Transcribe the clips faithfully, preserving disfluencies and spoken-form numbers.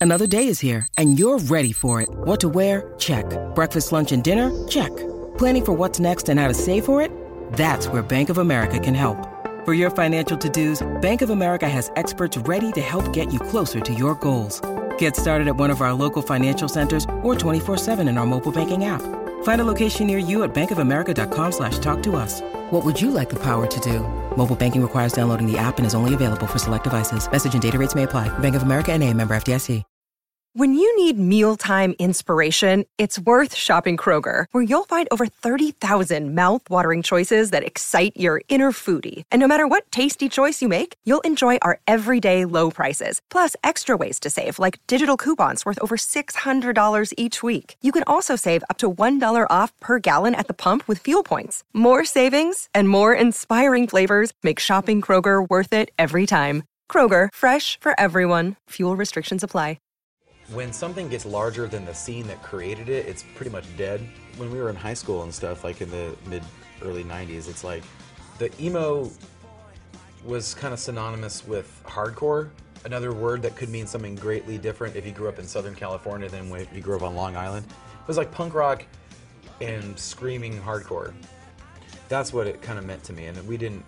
Another day is here, and you're ready for it. What to wear? Check. Breakfast, lunch, and dinner? Check. Planning for what's next and how to save for it? That's where Bank of America can help. For your financial to-dos, Bank of America has experts ready to help get you closer to your goals. Get started at one of our local financial centers or twenty-four seven in our mobile banking app. Find a location near you at bankofamerica.com slash talk to us. What would you like the power to do? Mobile banking requires downloading the app and is only available for select devices. Message and data rates may apply. Bank of America N A, member F D I C. When you need mealtime inspiration, it's worth shopping Kroger, where you'll find over thirty thousand mouth-watering choices that excite your inner foodie. And no matter what tasty choice you make, you'll enjoy our everyday low prices, plus extra ways to save, like digital coupons worth over six hundred dollars each week. You can also save up to one dollar off per gallon at the pump with fuel points. More savings and more inspiring flavors make shopping Kroger worth it every time. Kroger, fresh for everyone. Fuel restrictions apply. When something gets larger than the scene that created it, it's pretty much dead. When we were in high school and stuff, like in the mid, early nineties, it's like the emo was kind of synonymous with hardcore. Another word that could mean something greatly different if you grew up in Southern California than when you grew up on Long Island. It was like punk rock and screaming hardcore. That's what it kind of meant to me, and we didn't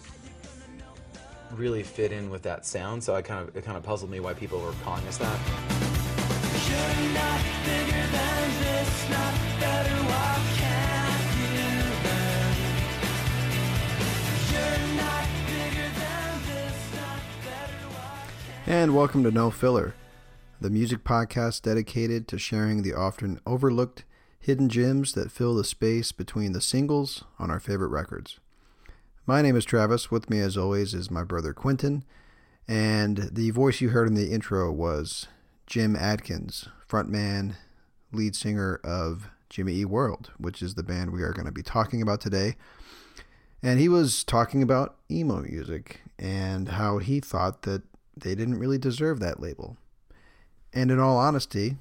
really fit in with that sound, so I kind of it kind of puzzled me why people were calling us that. You're not bigger than this, not better, what can't you learn? You're not bigger than this, not better, what can't And welcome to No Filler, the music podcast dedicated to sharing the often overlooked hidden gems that fill the space between the singles on our favorite records. My name is Travis. With me as always is my brother Quentin, and the voice you heard in the intro was Jim Adkins, frontman, lead singer of Jimmy Eat World, which is the band we are going to be talking about today. And he was talking about emo music and how he thought that they didn't really deserve that label. And in all honesty,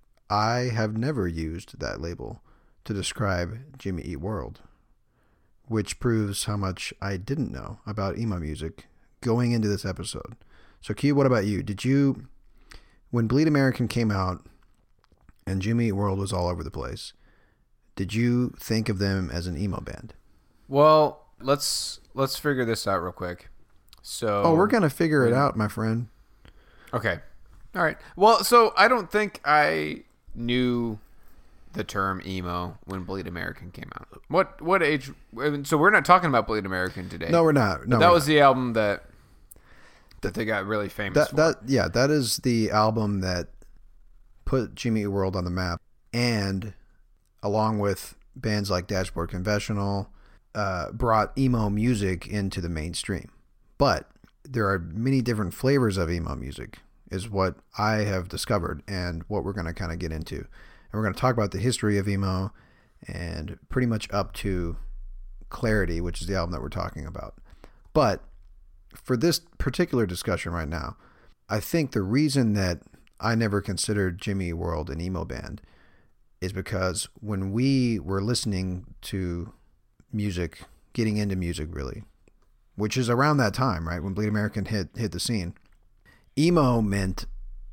I have never used that label to describe Jimmy Eat World, which proves how much I didn't know about emo music going into this episode. So Q, what about you? Did you... When Bleed American came out and Jimmy Eat World was all over the place, did you think of them as an emo band? Well, let's let's figure this out real quick. So, oh, we're gonna figure it out, my friend. Okay, all right. Well, so I don't think I knew the term emo when Bleed American came out. What what age? So we're not talking about Bleed American today. No, we're not. No, that we're was not. the album that. That they got really famous that, for. That, yeah, that is the album that put Jimmy Eat World on the map, and along with bands like Dashboard Confessional, uh, brought emo music into the mainstream. But there are many different flavors of emo music, is what I have discovered, and what we're going to kind of get into. And we're going to talk about the history of emo, and pretty much up to Clarity, which is the album that we're talking about. But for this particular discussion right now, I think the reason that I never considered Jimmy Eat World an emo band is because when we were listening to music, getting into music really, which is around that time, right, when Bleed American hit hit the scene, emo meant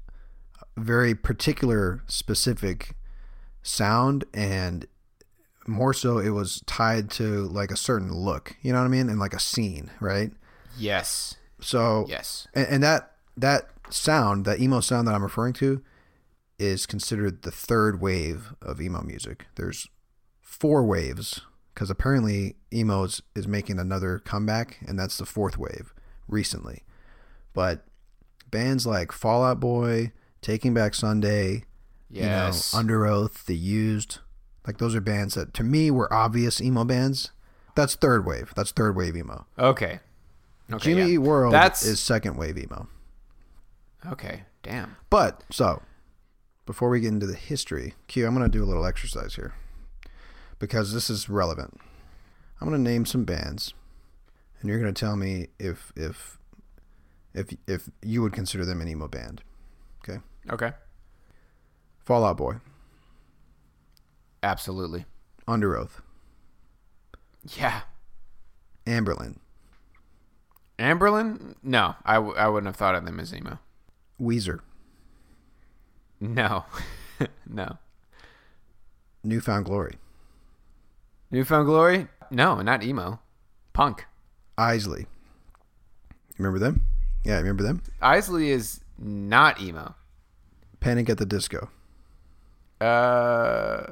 a very particular, specific sound, and more so it was tied to like a certain look, you know what I mean, and like a scene, right? Yes. So yes, and, and that that sound, that emo sound that I'm referring to, is considered the third wave of emo music. There's four waves because apparently emo is, is making another comeback, and that's the fourth wave recently. But bands like Fall Out Boy, Taking Back Sunday, yes, you know, Under Oath, The Used, like those are bands that to me were obvious emo bands. That's third wave. That's third wave emo. Okay. Okay, Jimmy yeah. Eat World That's... is second wave emo. Okay, damn. But, so, before we get into the history, Q, I'm going to do a little exercise here, because this is relevant. I'm going to name some bands, and you're going to tell me if if if if you would consider them an emo band. Okay? Okay. Fall Out Boy. Absolutely. Under Oath. Yeah. Amberlin. Amberlin? No, I, w- I wouldn't have thought of them as emo. Weezer. No. No. Newfound Glory. Newfound Glory? No, not emo. Punk. Isley. Remember them? Yeah, remember them? Isley is not emo. Panic at the Disco. Uh,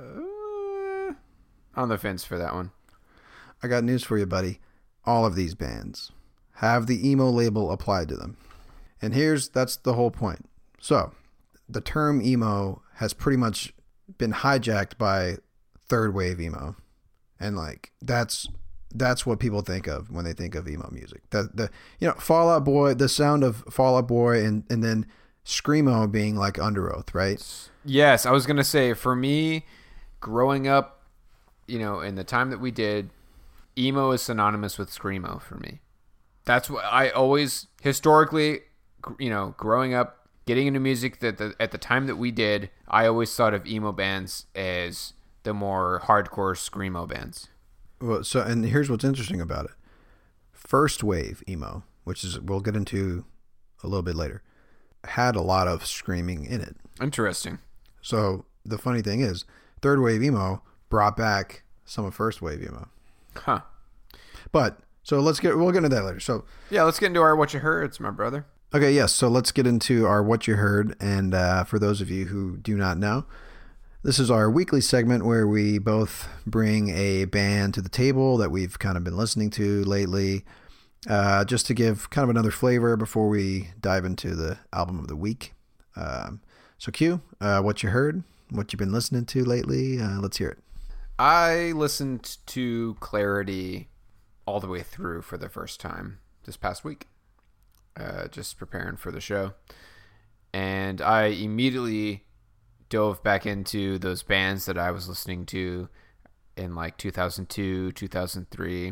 on the fence for that one. I got news for you, buddy. All of these bands have the emo label applied to them. And here's, that's the whole point. So, the term emo has pretty much been hijacked by third wave emo. And like, that's, that's what people think of when they think of emo music. The, the, you know, Fall Out Boy, the sound of Fall Out Boy, and, and then Screamo being like Underoath, right? Yes, I was going to say, for me, growing up, you know, in the time that we did, emo is synonymous with Screamo for me. That's what I always, historically, you know, growing up, getting into music that the, at the time that we did, I always thought of emo bands as the more hardcore Screamo bands. Well, so, and here's what's interesting about it. First wave emo, which is, we'll get into a little bit later, had a lot of screaming in it. Interesting. So the funny thing is, third wave emo brought back some of first wave emo. Huh. But so let's get, we'll get into that later. So yeah, let's get into our What You Heard. It's my brother. Okay, yes. So let's get into our What You Heard. And uh, for those of you who do not know, this is our weekly segment where we both bring a band to the table that we've kind of been listening to lately, uh, just to give kind of another flavor before we dive into the album of the week. Um, so Q, uh, What You Heard, what you've been listening to lately, uh, let's hear it. I listened to Clarity all the way through for the first time this past week, uh, just preparing for the show. And I immediately dove back into those bands that I was listening to in like two thousand two, two thousand three.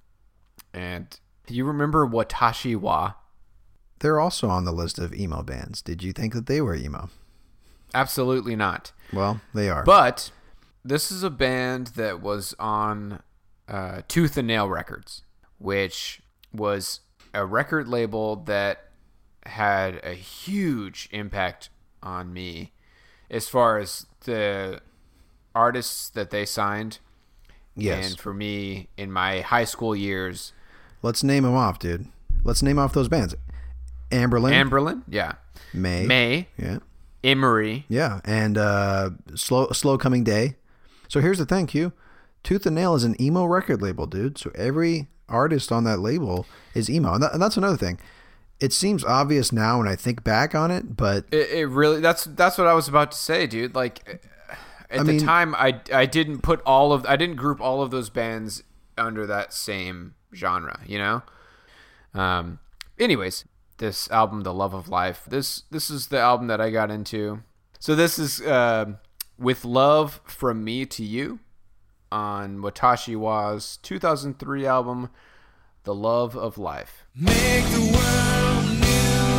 And you remember Watashi wa? They're also on the list of emo bands. Did you think that they were emo? Absolutely not. Well, they are. But this is a band that was on uh, Tooth and Nail Records, which was a record label that had a huge impact on me as far as the artists that they signed. Yes. And for me, in my high school years... Let's name them off, dude. Let's name off those bands. Amberlin. Amberlin, yeah. May. May. Yeah. Emery. Yeah, and uh, Slow Slow Coming Day. So here's the thing, Q. Tooth and Nail is an emo record label, dude. So every artist on that label is emo. And, that, and that's another thing. It seems obvious now when I think back on it, but... It, it really... That's that's what I was about to say, dude. Like, at I the mean, time, I, I didn't put all of... I didn't group all of those bands under that same genre, you know? Um. Anyways, this album, The Love of Life, this this is the album that I got into. So this is uh, With Love From Me to You on Watashi wa's two thousand three album, The Love of Life. Make the world new.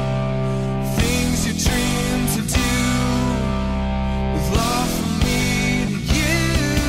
Things you dream to do. With love from me to you.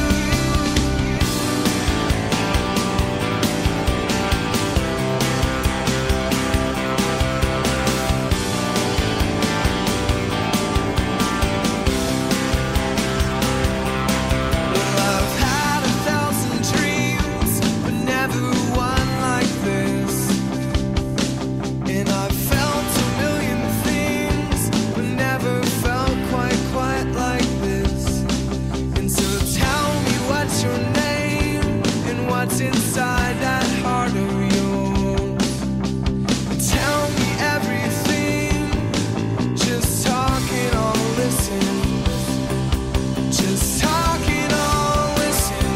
Well, I've had a thousand dreams, but never one like this. And I've felt a million things, but never felt quite, quite like this. And so tell me what's your name, and what's inside that heart of yours. And tell me everything, just talking or listen. Just talking or listen.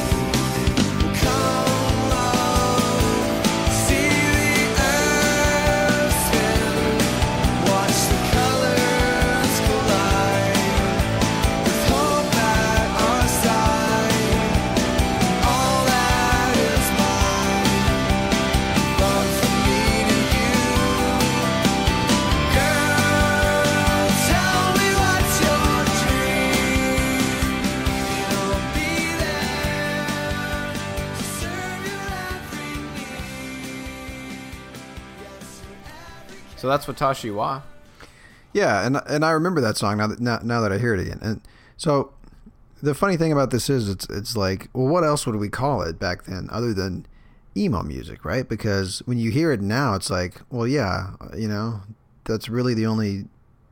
Come on, see the earth spin. Watch the colors collide. With hope at our side. All that is mine. Love from me to you. Girl, tell me what's your dream. And I'll be there to serve your every need. Yes, your every So that's Watashi wa. Yeah, and and I remember that song now that now, now that I hear it again. And so the funny thing about this is it's it's like, well, what else would we call it back then other than emo music, right? Because when you hear it now, it's like, well, yeah, you know, that's really the only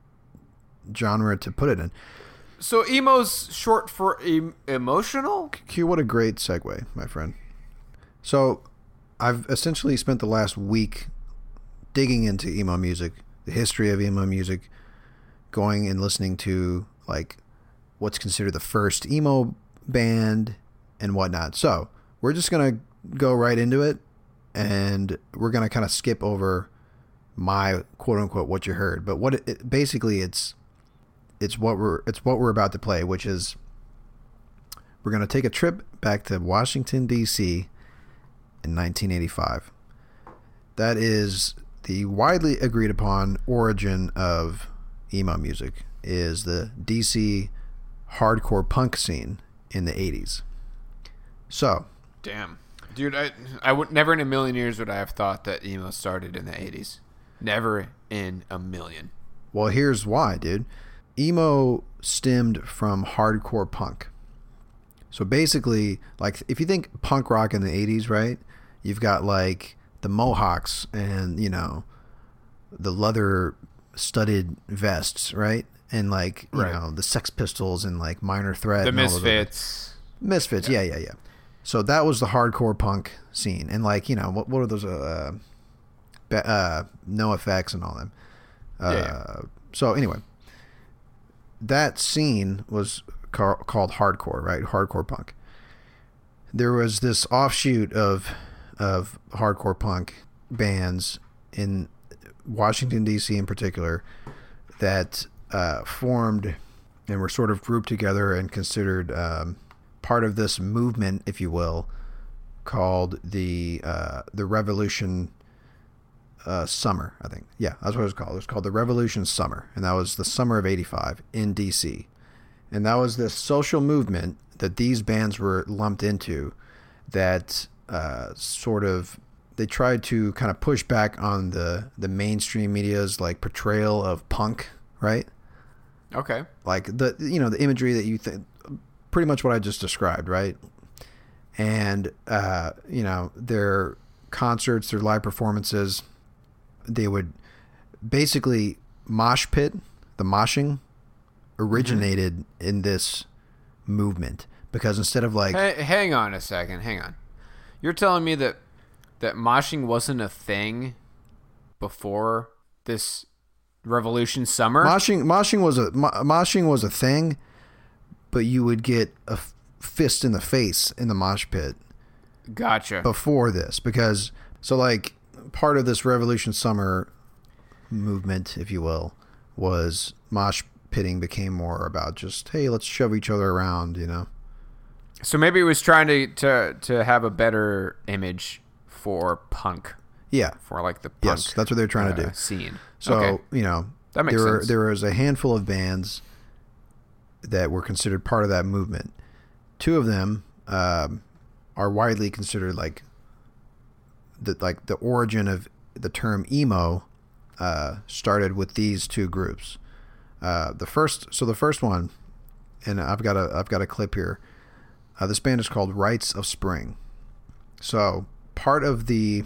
genre to put it in. So emo's short for em- emotional? Q, what a great segue, my friend. So I've essentially spent the last week digging into emo music, the history of emo music, going and listening to like what's considered the first emo band and whatnot. So we're just gonna go right into it, and we're gonna kind of skip over my quote unquote what you heard. But what it, it, basically it's it's what we're it's what we're about to play, which is we're gonna take a trip back to Washington D C in nineteen eighty-five. That is the widely agreed upon origin of emo music, is the D C hardcore punk scene in the eighties. So, damn, dude, I I would never in a million years would I have thought that emo started in the eighties. Never in a million. Well, here's why, dude. Emo stemmed from hardcore punk. So basically, like if you think punk rock in the eighties, right? You've got like the Mohawks and, you know, the leather studded vests, right? And like, you right. know, the Sex Pistols and like Minor Threat. The and all those Misfits. other- Misfits, yeah. yeah, yeah, yeah. So that was the hardcore punk scene. And like, you know, what what are those, uh, uh NoFX and all them. Uh, yeah, yeah. So anyway, that scene was ca- called hardcore, right? Hardcore punk. There was this offshoot of of hardcore punk bands in Washington, D C in particular, that uh, formed and were sort of grouped together and considered um, part of this movement, if you will, called the uh, the Revolution uh, Summer, I think. Yeah, that's what it was called. It was called the Revolution Summer, and that was the summer of eighty-five in D C. And that was this social movement that these bands were lumped into that uh, sort of, they tried to kind of push back on the, the mainstream media's like portrayal of punk, right? Okay. Like the, you know, the imagery that you think, pretty much what I just described, right? And, uh, you know, their concerts, their live performances, they would basically mosh pit, the moshing originated mm-hmm. in this movement, because instead of like, hey, hang on a second, hang on. You're telling me that that moshing wasn't a thing before this Revolution Summer? Moshing, moshing was a mo- moshing was a thing, but you would get a f- fist in the face in the mosh pit. Gotcha. Before this, because so like part of this Revolution Summer movement, if you will, was mosh pitting became more about just, hey, let's shove each other around, you know. So maybe it was trying to to to have a better image for punk. Yeah. For like the punk. Yes, that's what they're trying uh, to do. Scene. So, okay. you know, that makes there sense. Were, there was a handful of bands that were considered part of that movement. Two of them um, are widely considered like the like the origin of the term emo uh, started with these two groups. Uh, the first, so the first one, and I've got a I've got a clip here. Uh, this band is called Rites of Spring. So part of the,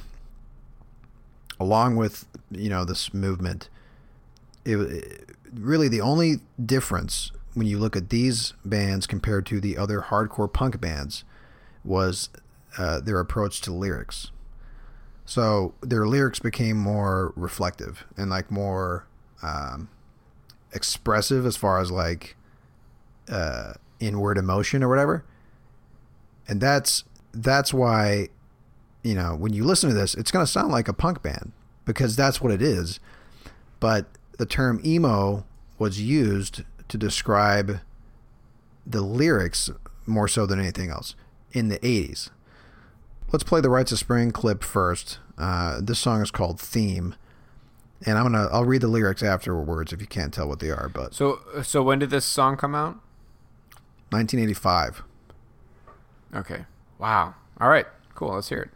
along with, you know, this movement, it, it really the only difference when you look at these bands compared to the other hardcore punk bands was uh, their approach to lyrics. So their lyrics became more reflective and like more um, expressive as far as like uh, inward emotion or whatever. And that's that's why, you know, when you listen to this, it's going to sound like a punk band because that's what it is. But the term emo was used to describe the lyrics more so than anything else in the eighties. Let's play the Rites of Spring clip first. Uh, this song is called Theme. And I'm gonna I'll read the lyrics afterwards if you can't tell what they are. But so so when did this song come out? nineteen eighty-five. Okay. Wow. All right. Cool. Let's hear it.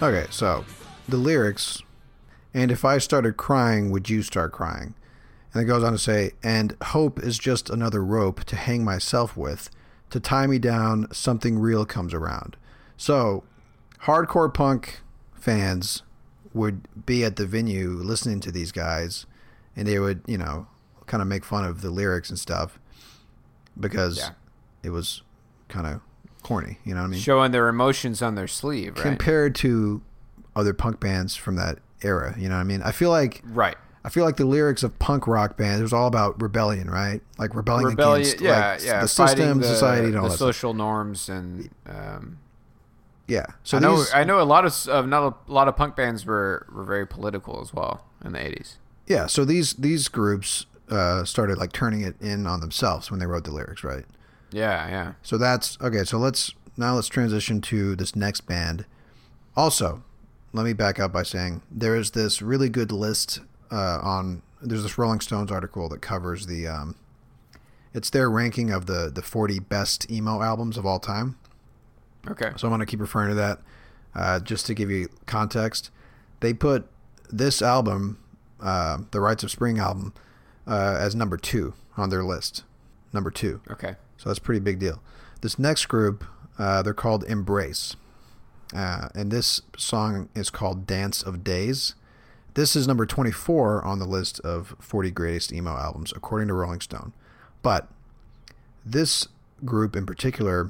Okay, so the lyrics, and if I started crying, would you start crying? And it goes on to say, and hope is just another rope to hang myself with. To tie me down, something real comes around. So, hardcore punk fans would be at the venue listening to these guys, and they would, you know, kind of make fun of the lyrics and stuff because yeah. it was kind of corny, you know what I mean? Showing their emotions on their sleeve, right? Compared to other punk bands from that era, you know what I mean? I feel like right. I feel like the lyrics of punk rock bands, it was all about rebellion, right? Like rebelling Rebellion, against yeah, like, yeah, the system, the, society, and all the that social stuff. norms, and um, yeah. So I know these, I know a lot of uh, not a lot of punk bands were, were very political as well in the eighties. Yeah. So these these groups uh, started like turning it in on themselves when they wrote the lyrics, right? Yeah, yeah. So that's okay. So let's now let's transition to this next band. Also, let me back up by saying there is this really good list uh, on. There's this Rolling Stones article that covers the. Um, it's their ranking of the the forty best emo albums of all time. Okay. So I'm gonna keep referring to that, uh, just to give you context. They put this album, uh, the Rites of Spring album, uh, as number two on their list. Number two. Okay. So that's a pretty big deal. This next group, uh, they're called Embrace. Uh, and this song is called Dance of Days. This is number twenty-four on the list of forty greatest emo albums, according to Rolling Stone. But this group in particular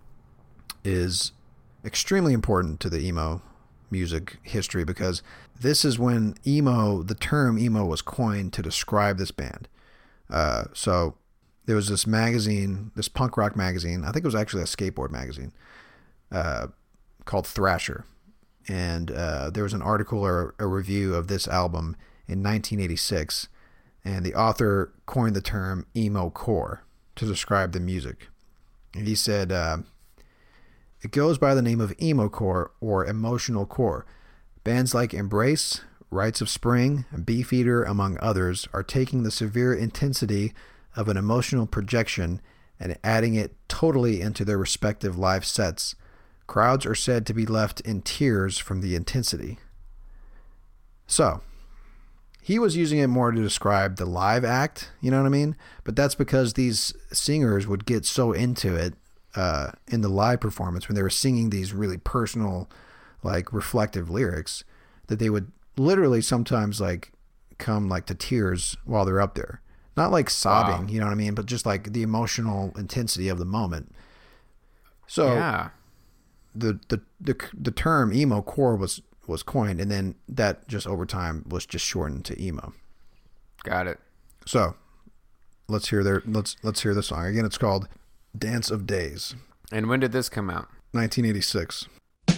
is extremely important to the emo music history because this is when emo, the term emo was coined to describe this band. Uh, so there was this magazine, this punk rock magazine, I think it was actually a skateboard magazine, uh, called Thrasher. And uh, there was an article or a review of this album in nineteen eighty-six, and the author coined the term emo core to describe the music. And he said, uh, it goes by the name of emo core or emotional core. Bands like Embrace, Rites of Spring, and Beefeater, among others, are taking the severe intensity of an emotional projection and adding it totally into their respective live sets. Crowds are said to be left in tears from the intensity. So, he was using it more to describe the live act, you know what I mean? But that's because these singers would get so into it uh, in the live performance when they were singing these really personal, like reflective lyrics that they would literally sometimes like come like to tears while they're up there. Not like sobbing, wow. you know what I mean? But just like the emotional intensity of the moment. So, yeah. The, the the the term emo core was, was coined, and then that just over time was just shortened to emo. Got it. So let's hear their let's let's hear the song again. It's called "Dance of Days." And when did this come out? nineteen eighty-six.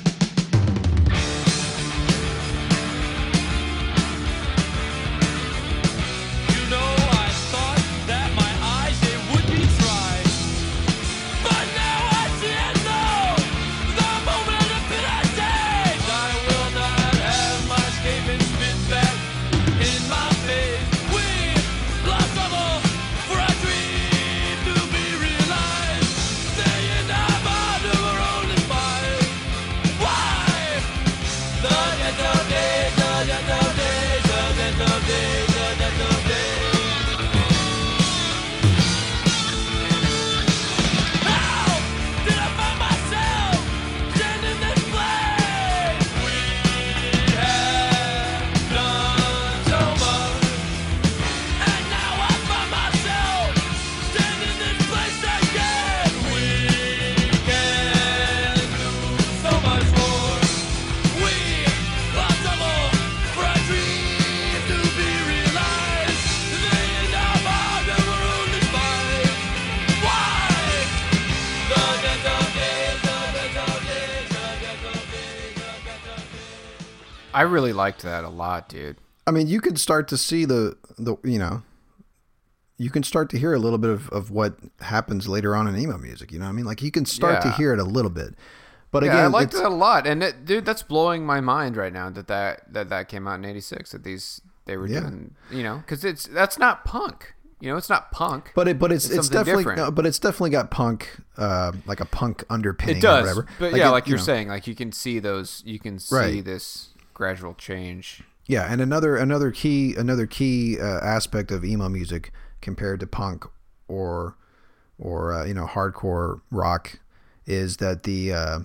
I really liked that a lot, dude. I mean, you could start to see the, the you know, you can start to hear a little bit of, of what happens later on in emo music. You know what I mean? Like you can start yeah. to hear it a little bit. But yeah, again, I liked it a lot. And it, dude, that's blowing my mind right now that that, that, that came out in eighty-six, that these, they were yeah. doing, you know, because it's, that's not punk. You know, it's not punk. But it, but it's It's it's, something definitely, different. no, but it's definitely got punk, uh, like a punk underpinning It does, or whatever. but yeah, it- like you you're know. saying, like you can see those, you can see Right. this gradual change. Yeah, and another another key another key uh, aspect of emo music compared to punk or or uh, you know hardcore rock is that the uh,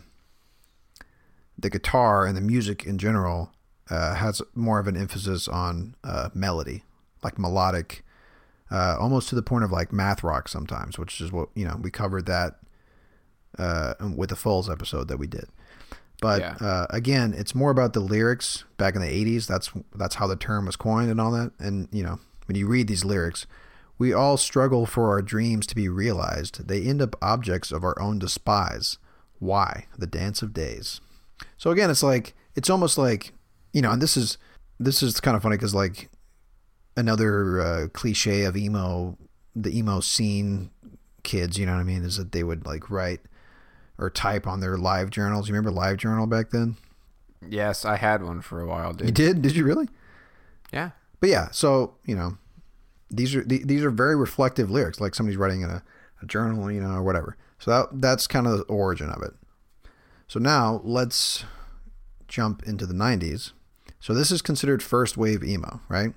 the guitar and the music in general uh, has more of an emphasis on uh, melody, like melodic, uh, almost to the point of like math rock sometimes, which is what you know we covered that uh, with the Foles episode that we did. But Yeah. uh, again, it's more about the lyrics. Back in the eighties, that's that's how the term was coined and all that. And you know, when you read these lyrics, we all struggle for our dreams to be realized. They end up objects of our own despise. Why? The dance of days. So again, it's like it's almost like you know, and this is this is kind of funny because like another uh, cliche of emo, the emo scene kids, you know what I mean, is that they would like write or type on their live journals. You remember Live Journal back then? Yes, I had one for a while, dude. You did? Did you really? Yeah. But yeah, so you know, these are th- these are very reflective lyrics, like somebody's writing in a, a journal, you know, or whatever. So that that's kind of the origin of it. So now let's jump into the nineties. So this is considered first wave emo, right?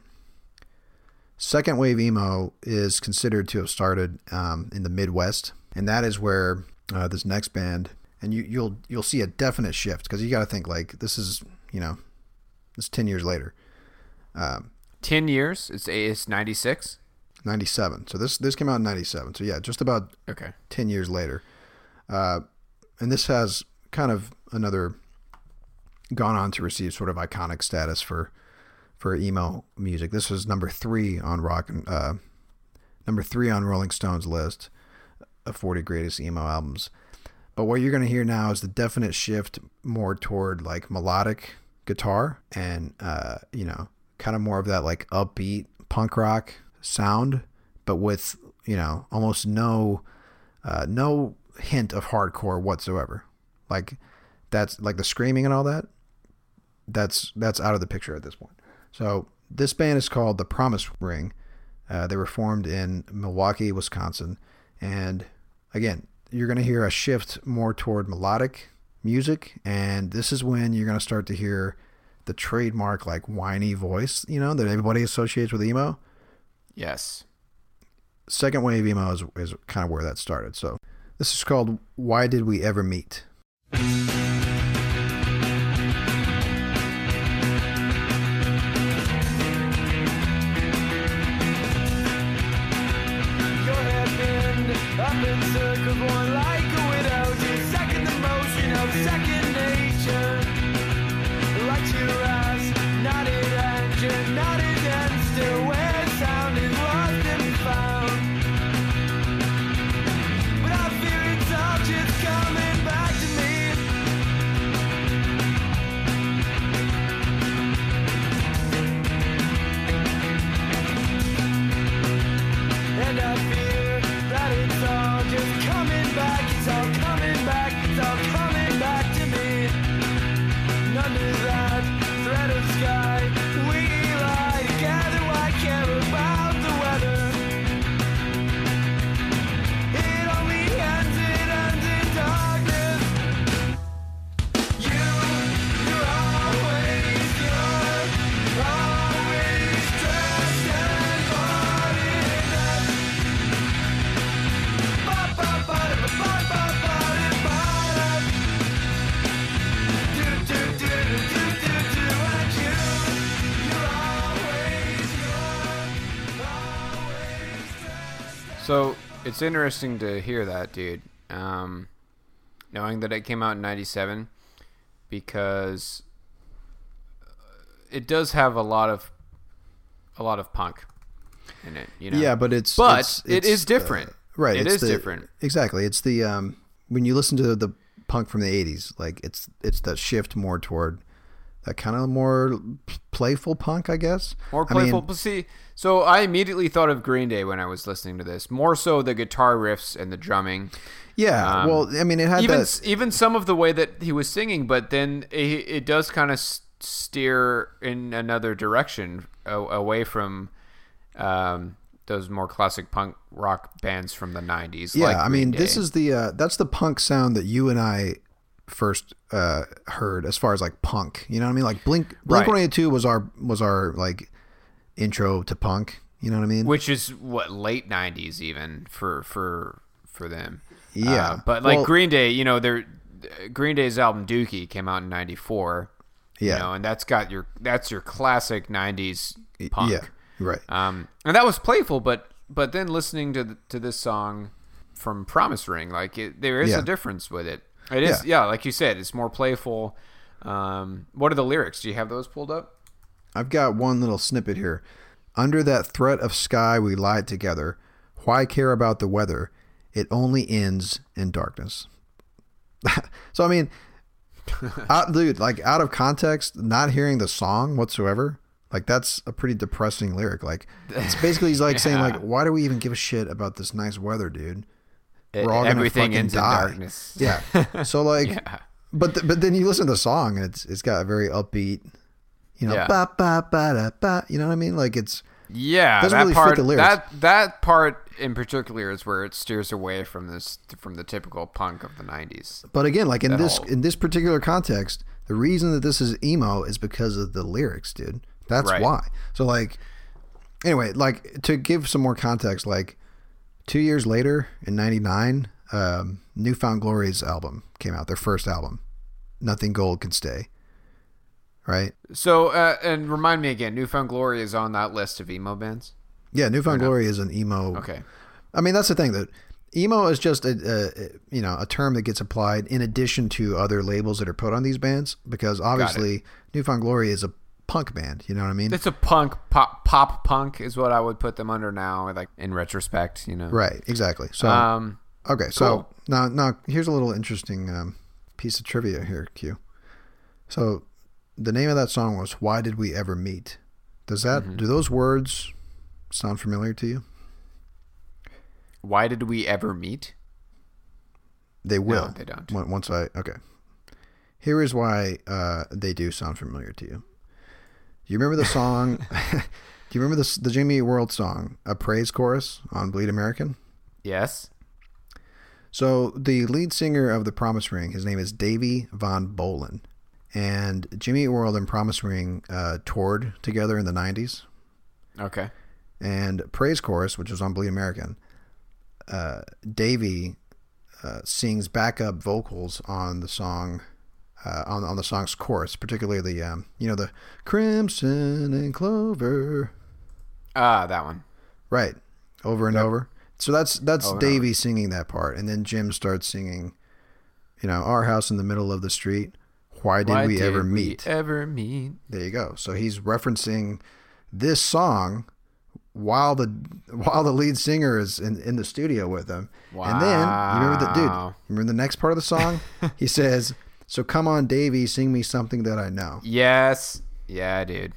Second wave emo is considered to have started um, in the Midwest, and that is where uh, this next band, and you, you'll you'll see a definite shift because you got to think like this is you know, this is ten years later, um, Ten years. It's it's ninety six. ninety-seven. So this this came out in ninety-seven. So yeah, just about Okay. ten years later, uh, and this has kind of another gone on to receive sort of iconic status for for emo music. This was number three on rock, uh, number three on Rolling Stone's list of forty greatest emo albums. But what you're going to hear now is the definite shift more toward like melodic guitar and uh, you know, kind of more of that like upbeat punk rock sound, but with you know almost no uh, no hint of hardcore whatsoever. Like that's like the screaming and all that. That's that's out of the picture at this point. So this band is called The Promise Ring. Uh, they were formed in Milwaukee, Wisconsin. And again, you're going to hear a shift more toward melodic music. And this is when you're going to start to hear the trademark, like, whiny voice, you know, that everybody associates with emo. Yes. Second wave emo is, is kind of where that started. So this is called Why Did We Ever Meet? Your head pinned up in circles, one like a widow's. Your second emotion of second nature. Like your eyes, nodded and you're nodded and still where sound is lost and found. But I fear it's all just coming back to me. And I fear that it's all just coming back. It's all coming back. It's all coming back to me. And under that thread of sky, we lie together. Why care about the weather? It only ends, it ends in darkness. You, you're always, you're always dressed and caught in that. Ba ba ba da ba ba ba ba da ba da. Do do do do do do do and you, you're always, you're always dressed. So it's interesting to hear that, dude. Um, knowing that it came out in ninety-seven, because it does have a lot of a lot of punk in it. You know. Yeah, but it's but it's, it it's, is different. uh, right? It it's is the- different. Exactly. It's the um when you listen to the punk from the eighties, like it's it's that shift more toward that kind of more p- playful punk, I guess. More I mean, playful. But see, so I immediately thought of Green Day when I was listening to this. More so the guitar riffs and the drumming. yeah. Um, well, I mean, it had even that. even some of the way that he was singing, but then it, it does kind of steer in another direction a, away from um, those more classic punk rock bands from the nineties. Yeah, like I mean, Green this Day. is the uh, that's the punk sound that you and I first uh, heard as far as like punk. You know what I mean? Like Blink Blink Right. one eighty-two was our was our like intro to punk. You know what I mean? which is what late nineties even for for for them. Yeah. Uh, but like Well- Green Day, you know, their Green Day's album Dookie came out in ninety-four. Yeah. You know, and that's got your that's your classic nineties punk. Yeah, right. Um, and that was playful, but but then listening to the, to this song from Promise Ring, like it, there is Yeah. a difference with it. It is, Yeah. yeah. like you said, it's more playful. Um, what are the lyrics? Do you have those pulled up? I've got one little snippet here. Under that threat of sky, we lied together. Why care about the weather? It only ends in darkness. So, I mean, out, dude, like out of context, not hearing the song whatsoever, like that's a pretty depressing lyric. Like it's basically he's like saying Yeah. like, why do we even give a shit about this nice weather, dude? It- We're all gonna everything fucking ends die. in darkness. Yeah. So like, Yeah. but th- but then you listen to the song and it's it's got a very upbeat, you know, Yeah. ba ba ba da ba. You know what I mean? Like it's Yeah, Doesn't that really fit part. the lyrics. That that part in particular is where it steers away from this from the typical punk of the nineties. But again, like in That this whole- in this particular context, the reason that this is emo is because of the lyrics, dude. That's Right. why. So like, anyway, like to give some more context, like two years later in ninety-nine, um, Newfound Glory's album came out, their first album, Nothing Gold Can Stay. Right? So, uh, and remind me again, Newfound Glory is on that list of emo bands. Yeah, Newfound Glory is an emo. Okay. I mean, that's the thing that emo is just a, a you know a term that gets applied in addition to other labels that are put on these bands because obviously Newfound Glory is a punk band. You know what I mean? It's a punk pop pop punk is what I would put them under now, like in retrospect, you know. Right. Exactly. So Um. okay. So cool. now now here's a little interesting um, piece of trivia here, Q. So the name of that song was "Why Did We Ever Meet?" Does that Mm-hmm. do those words sound familiar to you? Why did we ever meet? They will. No, they don't. On- Once I okay. Here is why uh, they do sound familiar to you. Do you remember the song? Do you remember the the Jimmy Eat World song, "A Praise Chorus" on Bleed American? Yes. So the lead singer of the Promise Ring, his name is Davey Von Bohlen, and Jimmy Eat World and Promise Ring uh, toured together in the nineties. Okay. And Praise Chorus, which was on Bleed American, uh, Davey uh, sings backup vocals on the song, uh, on on the song's chorus, particularly the um, you know the Crimson and Clover, Ah, that one. right, over and over. So that's that's Over and Davey singing that part, and then Jim starts singing, you know, "Our House in the Middle of the Street." Why did Why we did ever we meet? Ever meet? There you go. So he's referencing this song while the while the lead singer is in, in the studio with him. And then you remember the dude. Wow. Remember the next part of the song? He says, "So come on, Davey, sing me something that I know." Yes. Yeah, dude.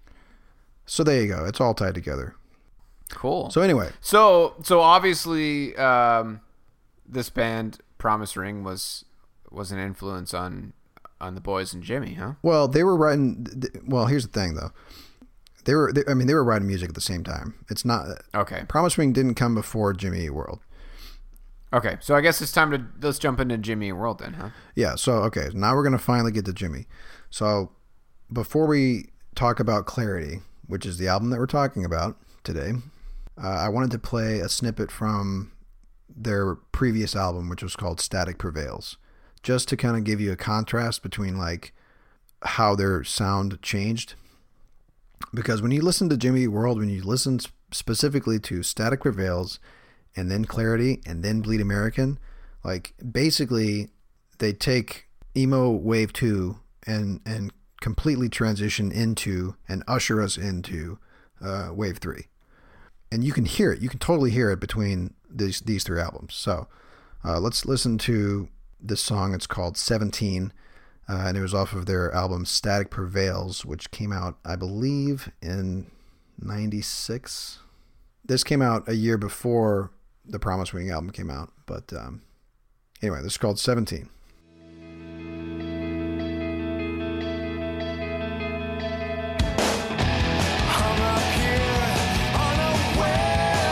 So there you go. It's all tied together. Cool. So anyway, So, so obviously, um, this band Promise Ring was was an influence on on the boys and Jimmy, huh? well, they were writing. Well, here's the thing, though. They were. They, I mean, they were writing music at the same time. It's not. Okay. Promise Ring didn't come before Jimmy Eat World. Okay. So I guess it's time to let's jump into Jimmy Eat World then, huh? Yeah, so okay, now we're gonna finally get to Jimmy. So before we talk about Clarity, which is the album that we're talking about today, uh, I wanted to play a snippet from their previous album, which was called Static Prevails, just to kind of give you a contrast between like how their sound changed. Because when you listen to Jimmy Eat World, when you listen specifically to Static Prevails and then Clarity and then Bleed American, like basically they take emo wave two and and completely transition into and usher us into uh, wave three, and you can hear it. You can totally hear it between these these three albums. So uh, let's listen to this song. It's called seventeen, uh, and it was off of their album Static Prevails, which came out, I believe, in ninety-six. This came out a year before the Promise Ring album came out, but um, anyway, this is called seventeen. I'm up here unaware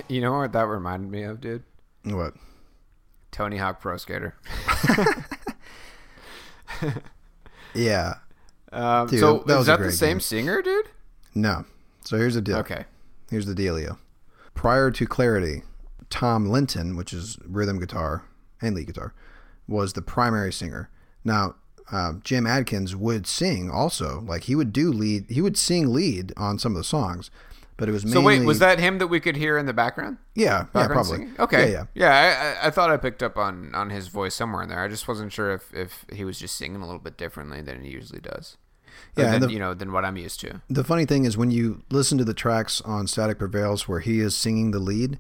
You know what that reminded me of, dude? What? Tony Hawk Pro Skater. Yeah. Um, Dude, so that was is a that the great same game. singer, dude? No. So here's the deal. Okay. Here's the dealio. Prior to Clarity, Tom Linton, which is rhythm guitar and lead guitar, was the primary singer. Now, uh, Jim Adkins would sing also. Like, he would do lead. He would sing lead on some of the songs, but it was mainly... So wait, was that him that we could hear in the background? Yeah, yeah, Background probably. singing? Okay. Yeah, yeah. Yeah, I, I, I thought I picked up on, on his voice somewhere in there. I just wasn't sure if, if he was just singing a little bit differently than he usually does. Or Yeah, than, and the- you know, than what I'm used to. The funny thing is when you listen to the tracks on Static Prevails where he is singing the lead,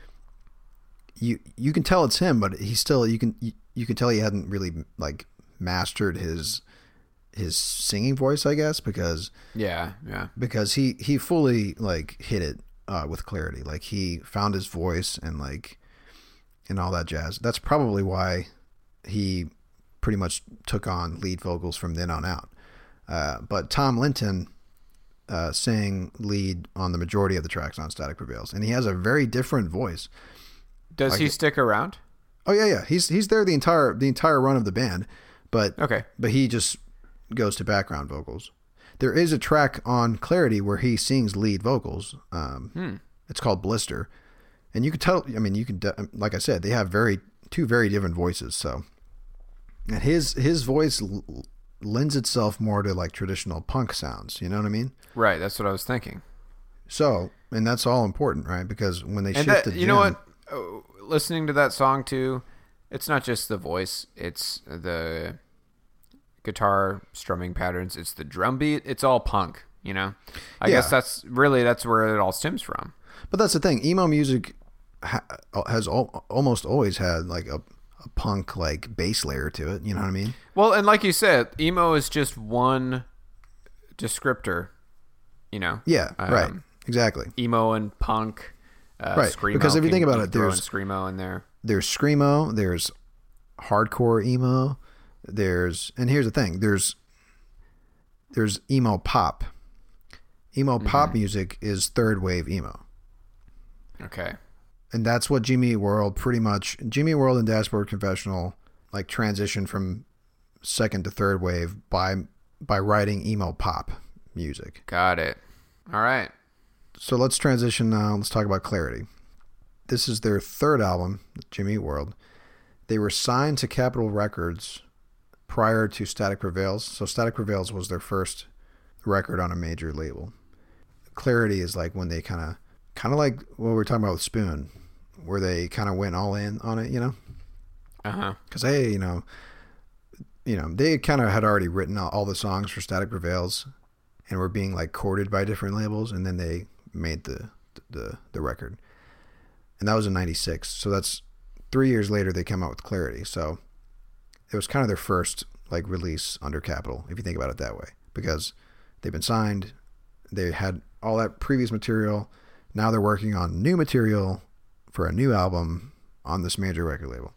you you can tell it's him, but he still you can you, you can tell he hadn't really like mastered his his singing voice, I guess, because Yeah, yeah. because he he fully like hit it uh, with Clarity. Like, he found his voice and like and all that jazz. That's probably why he pretty much took on lead vocals from then on out. Uh, but Tom Linton uh, sang lead on the majority of the tracks on Static Prevails, and he has a very different voice. Does Like he it- stick around? Oh yeah, yeah, he's he's there the entire the entire run of the band, but Okay. but he just goes to background vocals. There is a track on Clarity where he sings lead vocals. Um, Hmm. It's called Blister, and you can tell. I mean, you can de- like I said, they have very two very different voices. So, and his his voice l- lends itself more to like traditional punk sounds. You know what I mean? Right, that's what I was thinking. So, and that's all important, right? Because when they And shift that, to you know Jim- what? Oh, listening to that song too, it's not just the voice; it's the guitar strumming patterns, it's the drum beat. It's all punk, you know. I Yeah. guess that's really that's where it all stems from. But that's the thing. Emo music ha- has al- almost always had like a, a punk like bass layer to it. You know what I mean? Well, and like you said, emo is just one descriptor. You know. Yeah. Um, right. Exactly. Emo and punk. Uh, Right, Screamo because if you can- think about can it, throw in there's- screamo in there. There's screamo. There's hardcore emo. There's and here's the thing. There's there's emo pop. Emo pop music is third wave emo. Okay. And that's what Jimmy Eat World pretty much Jimmy Eat World and Dashboard Confessional like transition from second to third wave by by writing emo pop music. Got it. All right. So let's transition now. Let's talk about Clarity. This is their third album, Jimmy Eat World. They were signed to Capitol Records prior to Static Prevails. So Static Prevails was their first record on a major label. Clarity is like when they kind of kind of like what we were talking about with Spoon, where they kind of went all in on it, you know? Uh-huh. Because hey, you know, you know, they kind of had already written all, all the songs for Static Prevails, and were being like courted by different labels, and then they made the the the record, and that was in ninety-six. So that's three years later they came out with Clarity. So it was kind of their first like release under Capitol, if you think about it that way, because they've been signed, they had all that previous material. Now they're working on new material for a new album on this major record label.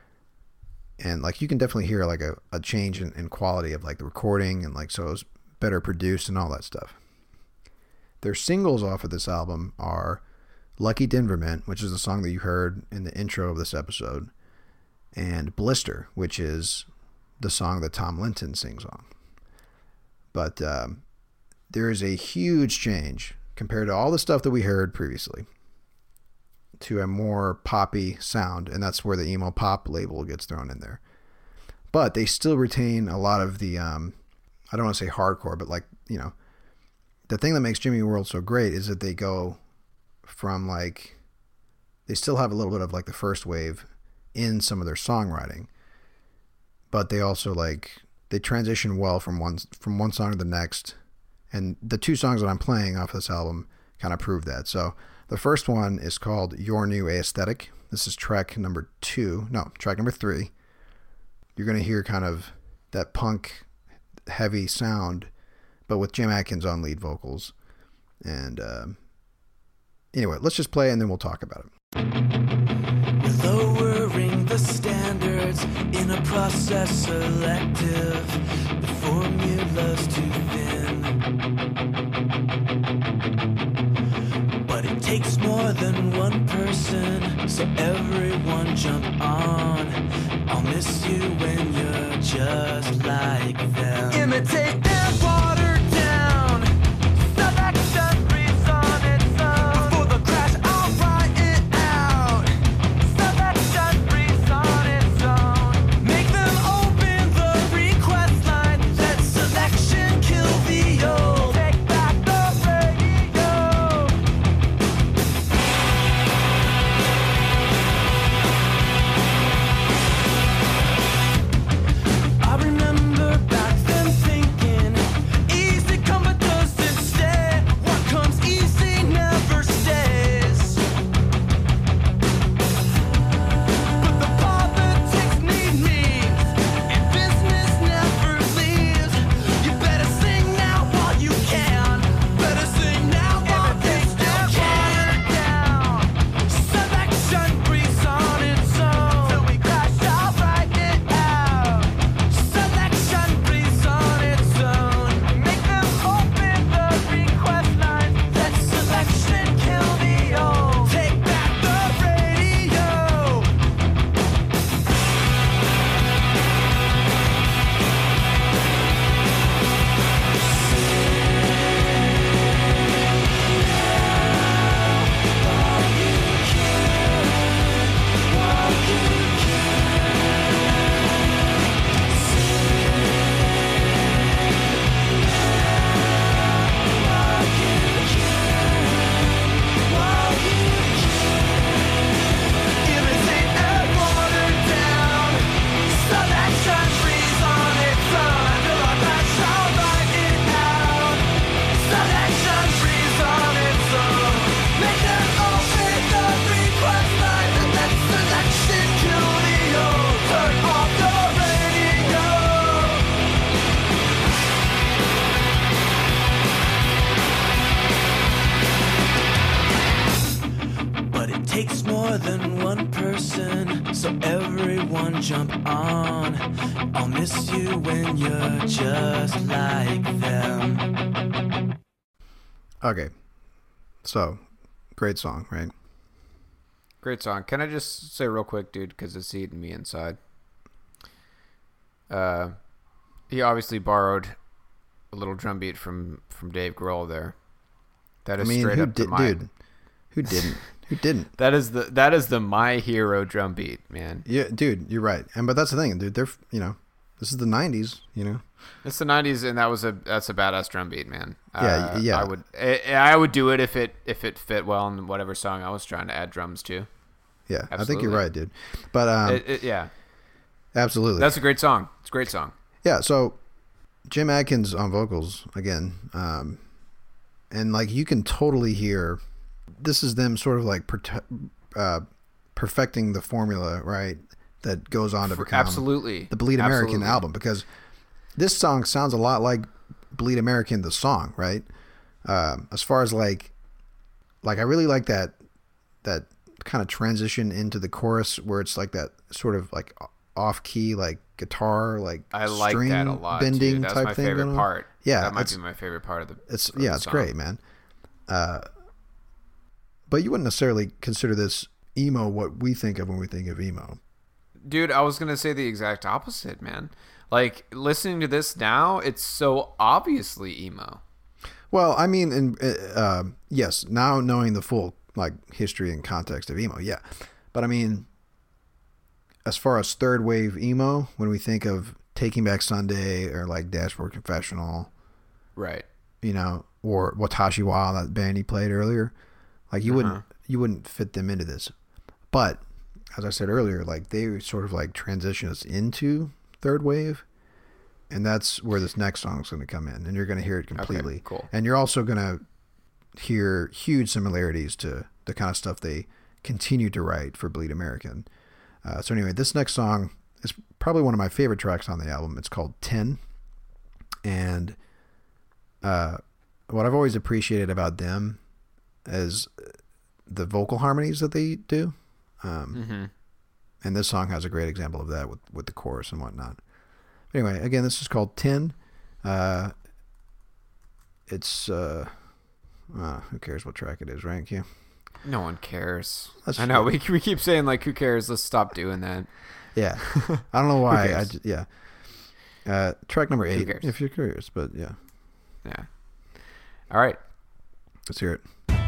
And like you can definitely hear like a, a change in, in quality of like the recording, and like so it was better produced and all that stuff. Their singles off of this album are Lucky Denverment, which is the song that you heard in the intro of this episode, and Blister, which is the song that Tom Linton sings on. But um, there is a huge change compared to all the stuff that we heard previously to a more poppy sound, and that's where the emo pop label gets thrown in there. But they still retain a lot of the, um, I don't want to say hardcore, but like, you know, the thing that makes Jimmy Eat World so great is that they go from like, they still have a little bit of like the first wave in some of their songwriting, but they also like, they transition well from one, from one song to the next. And the two songs that I'm playing off this album kind of prove that. So the first one is called Your New Aesthetic. This is track number two. No, track number three. You're going to hear kind of that punk heavy sound, but with Jim Adkins on lead vocals. And um, anyway, let's just play and then we'll talk about it. Lowering the standards in a process selective. The formula's too thin. But it takes more than one person person, so everyone jump on. I'll miss you when you're just like them. Imitate and water down. Selection breathes on its own. Before the crash, I'll write it out. Selection breathes on its own. Make them open the request line. Let selection kill the old. Take back the radio. I remember back then thinking, easy come but doesn't stay. What comes easy never stays. But the politics need me, and business never leaves. You better sing now while you can. Better sing now while they still can. Selection breathes on its own. Till we crash, I'll write it out. Selection breathes on its own. Make them open the request line. Let selection kill the old. Take back the radio. Imitate and water down. Selection breathes on its own. Till I crash, I'll write it out. Selection breathes on its own. Make them open the request line and let selection kill the old. Turn off the radio. But it takes more than one person, so everyone jump on. I'll miss you when you're just like them. Okay. So, great song, right? Great song. Can I just say real quick, dude, because it's eating me inside. Uh, he obviously borrowed a little drum beat from, from Dave Grohl there. That I is mean, straight who up to did, my... dude? Who didn't? Who didn't? That is the that is the My Hero drum beat, man. Yeah, dude, you're right. And but that's the thing, dude. They're you know, this is the nineties. You know. It's the nineties, and that was a that's a badass drum beat, man. Yeah, Uh, yeah. I would I, I would do it if it if it fit well in whatever song I was trying to add drums to. Yeah, I think Absolutely. you're right, dude. But um, It- it- yeah, absolutely. that's a great song. It's a great song. Yeah, so Jim Adkins on vocals again, um, and like you can totally hear, this is them sort of like prote- uh, perfecting the formula, right? That goes on to For- become absolutely. the Bleed American Absolutely. album, because this song sounds a lot like Bleed American, the song, right? Um, as far as like, like I really like that that kind of transition into the chorus where it's like that sort of like off key like guitar like I like string that a lot. bending Too. That's type my thing favorite going on. part. Yeah, that might it's- be my favorite part of the. It's of yeah, the it's song. great, man. Uh, but you wouldn't necessarily consider this emo what we think of when we think of emo. Dude, I was gonna say the exact opposite, man. Like listening to this now, it's so obviously emo. Well, I mean, in, uh, uh, yes, now knowing the full like history and context of emo, yeah. But I mean, as far as third wave emo, when we think of Taking Back Sunday or like Dashboard Confessional, Right. you know, or Watashi Wa, that band he played earlier, like you wouldn't you wouldn't fit them into this. But as I said earlier, like they sort of like transition us into third wave, and that's where this next song is going to come in, and you're going to hear it completely. cool. And you're also going to hear huge similarities to the kind of stuff they continue to write for Bleed American. Uh, so anyway, this next song is probably one of my favorite tracks on the album. It's called ten, and uh, what I've always appreciated about them is the vocal harmonies that they do. Um, Mm-hmm. And this song has a great example of that with, with the chorus and whatnot. Anyway, again, this is called ten. Uh, it's, uh, uh, who cares what track it is, right? Yeah. No one cares. That's I know. true. We we keep saying like, who cares? Let's stop doing that. Yeah. I don't know why. I cares? j- yeah. Uh, track number eight, cares? if you're curious, but yeah. Yeah. All right. Let's hear it.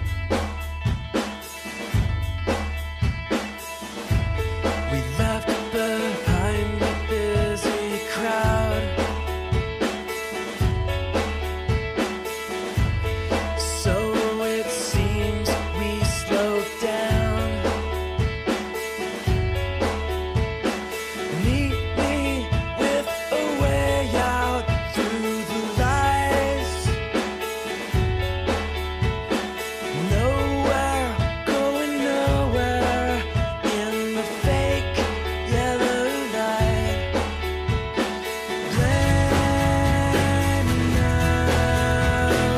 We left behind a busy crowd, so it seems we slowed down. Meet me with a way out through the lies. Nowhere, going nowhere in the fake yellow light. When now,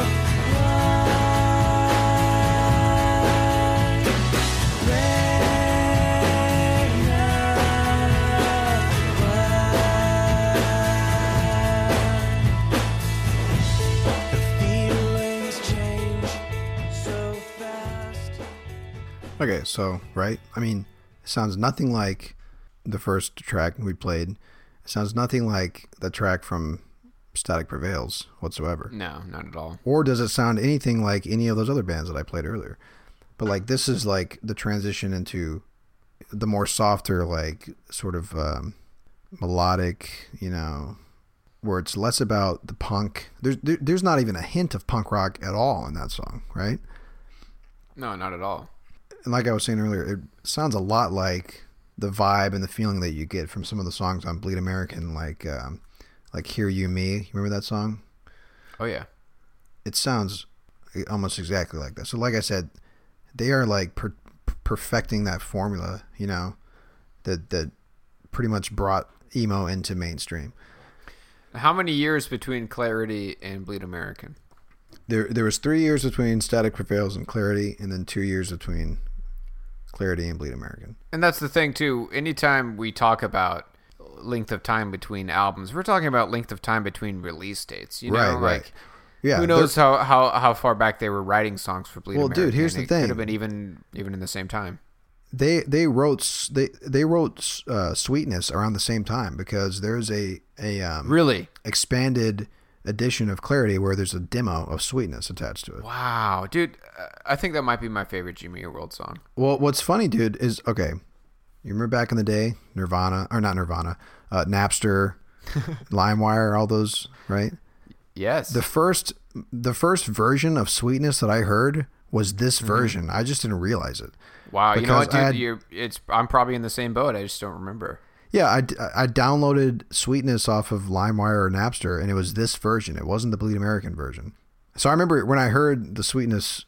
why? When now, why? The feelings change so fast. Okay, so, right? I mean, it sounds nothing like the first track we played. It sounds nothing like the track from Static Prevails whatsoever. No, not at all. Or does it sound anything like any of those other bands that I played earlier? But, like, this is, like, the transition into the more softer, like, sort of um, melodic, you know, where it's less about the punk. There's, there, there's not even a hint of punk rock at all in that song, right? No, not at all. And like I was saying earlier, it sounds a lot like the vibe and the feeling that you get from some of the songs on Bleed American, like um, like Hear You Me. You remember that song? Oh yeah. It sounds almost exactly like that. So like I said, they are like per- perfecting that formula, you know, that that pretty much brought emo into mainstream. How many years between Clarity and Bleed American? There there was three years between Static Prevails and Clarity, and then two years between Clarity and Bleed American. And that's the thing too. Anytime we talk about length of time between albums, we're talking about length of time between release dates. You know, Right, like right. Yeah, who knows how, how, how far back they were writing songs for Bleed Well, American? dude, here's the It thing. Could have been even even in the same time. They they wrote s- they they wrote uh, Sweetness around the same time, because there's a a um, Really? expanded edition of Clarity where there's a demo of Sweetness attached to it. Wow, dude, uh, I think that might be my favorite Jimmy Eat World song. Well, what's funny, dude, is okay. You remember back in the day, Nirvana or not Nirvana, uh, Napster, LimeWire, all those, right? Yes. The first the first version of Sweetness that I heard was this version. I just didn't realize it. wow, you know because what, dude? I had- You're, it's I'm probably in the same boat. I just don't remember. Yeah, I, I downloaded Sweetness off of LimeWire or Napster, and it was this version. It wasn't the Bleed American version. So I remember when I heard the Sweetness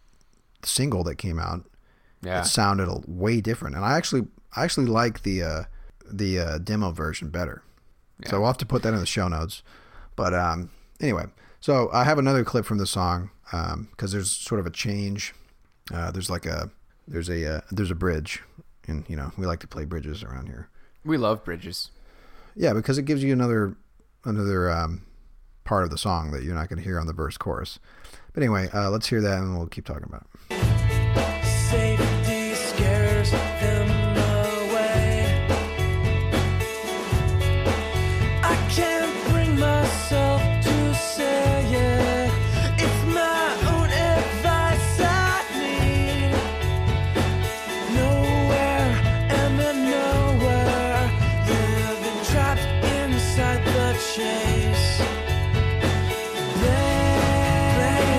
single that came out, Yeah. it sounded a, way different. And I actually I actually like the uh, the uh, demo version better. So we'll have to put that in the show notes. But um, anyway, so I have another clip from the song because there's sort of a change. Uh, there's like a there's a uh, there's a bridge, and you know we like to play bridges around here. We love bridges. Yeah, because it gives you another another um, part of the song that you're not going to hear on the verse chorus. But anyway, uh, let's hear that and we'll keep talking about it. Safety scares them away. I can't bring myself to say it. It's my own advice I need. Nowhere and then nowhere, living trapped inside the chase.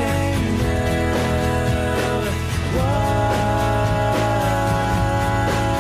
Blame them. Why?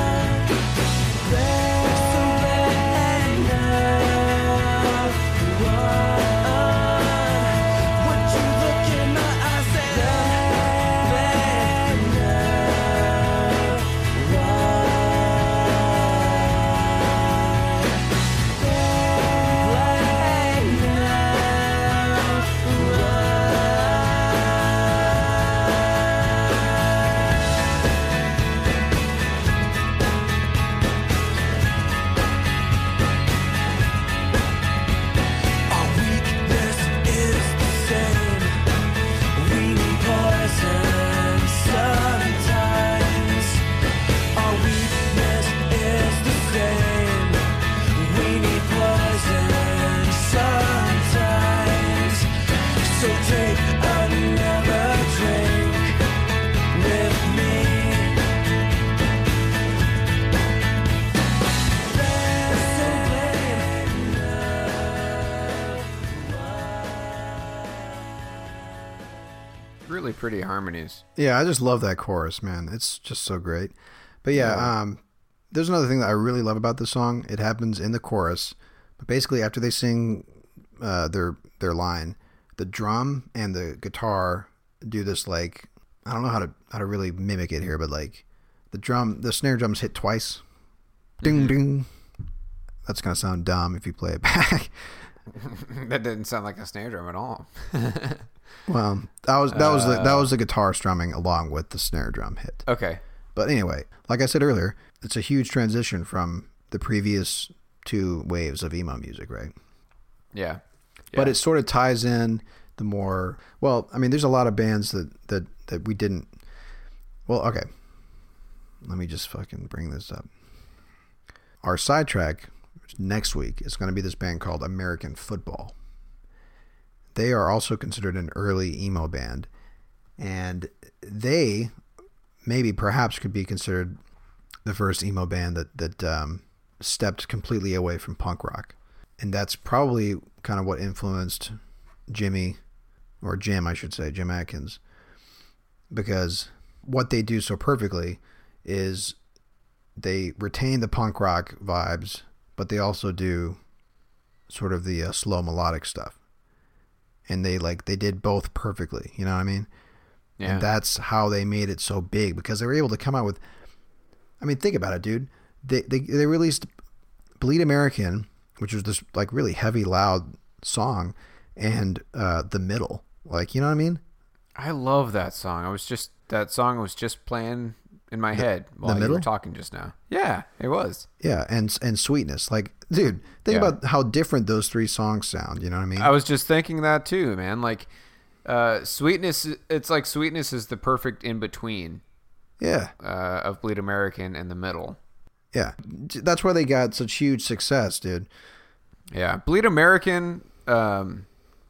really pretty harmonies. Yeah, I just love that chorus, man. It's just so great. But yeah, Yeah. um, there's another thing that I really love about this song. It happens in the chorus, but basically after they sing uh, their their line, the drum and the guitar do this, like, I don't know how to how to really mimic it here, but like the drum, the snare drums hit twice. Ding ding. That's gonna sound dumb if you play it back. That didn't sound like a snare drum at all. Well, that was that was the, that was the guitar strumming along with the snare drum hit. Okay. But anyway, like I said earlier, it's a huge transition from the previous two waves of emo music, right? Yeah. But Yeah. it sort of ties in the more, well, I mean, there's a lot of bands that, that, that we didn't, well, okay. Let me just fucking bring this up. Our sidetrack next week is going to be this band called American Football. They are also considered an early emo band, and they maybe perhaps could be considered the first emo band that, that um, stepped completely away from punk rock. And that's probably kind of what influenced Jimmy, or Jim, I should say, Jim Atkins, because what they do so perfectly is they retain the punk rock vibes, but they also do sort of the uh, slow melodic stuff. And they like they did both perfectly, you know what I mean? Yeah. And that's how they made it so big, because they were able to come out with, I mean, think about it, dude. They they they released Bleed American, which was this like really heavy, loud song, and uh, The Middle. Like, you know what I mean? I love that song. I was just that song was just playing in my head while you Middle? were talking just now. Yeah, it was. Yeah, and and Sweetness. Like, dude, think Yeah. about how different those three songs sound. You know what I mean? I was just thinking that too, man. Like, uh, Sweetness. It's like Sweetness is the perfect in between yeah, uh, of Bleed American and The Middle. yeah. That's why they got such huge success, dude. Yeah, Bleed American, um,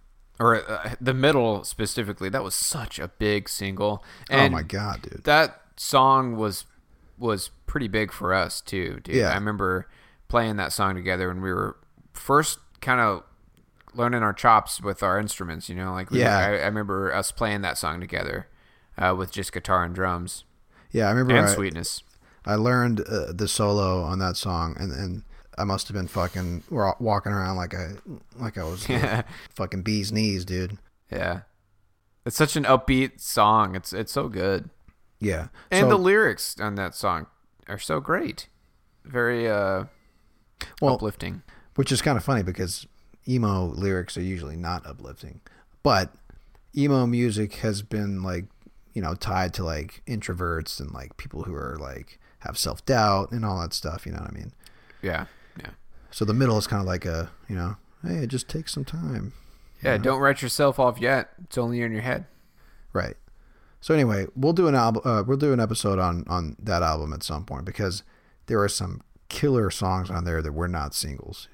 or uh, The Middle specifically. That was such a big single. And oh my god, dude. that song was was pretty big for us too, dude. Yeah. I remember playing that song together when we were first kind of learning our chops with our instruments, you know, like we, Yeah. I, I remember us playing that song together uh, with just guitar and drums Yeah, I remember. and I, Sweetness. I learned uh, the solo on that song, and and I must have been fucking wa- walking around like I like I was uh, fucking bee's knees, dude. Yeah, it's such an upbeat song. It's it's so good, Yeah, and So- the lyrics on that song are so great, very uh, Well, uplifting. which is kind of funny because emo lyrics are usually not uplifting, but emo music has been like, you know, tied to like introverts and like people who are like have self-doubt and all that stuff, you know what I mean? Yeah, yeah. So the middle is kind of like a, you know, hey, it just takes some time. Yeah, don't write yourself off yet. It's only in your head. Right. So anyway, we'll do an album. Uh, we'll do an episode on on that album at some point, because there are some killer songs on there that were not singles,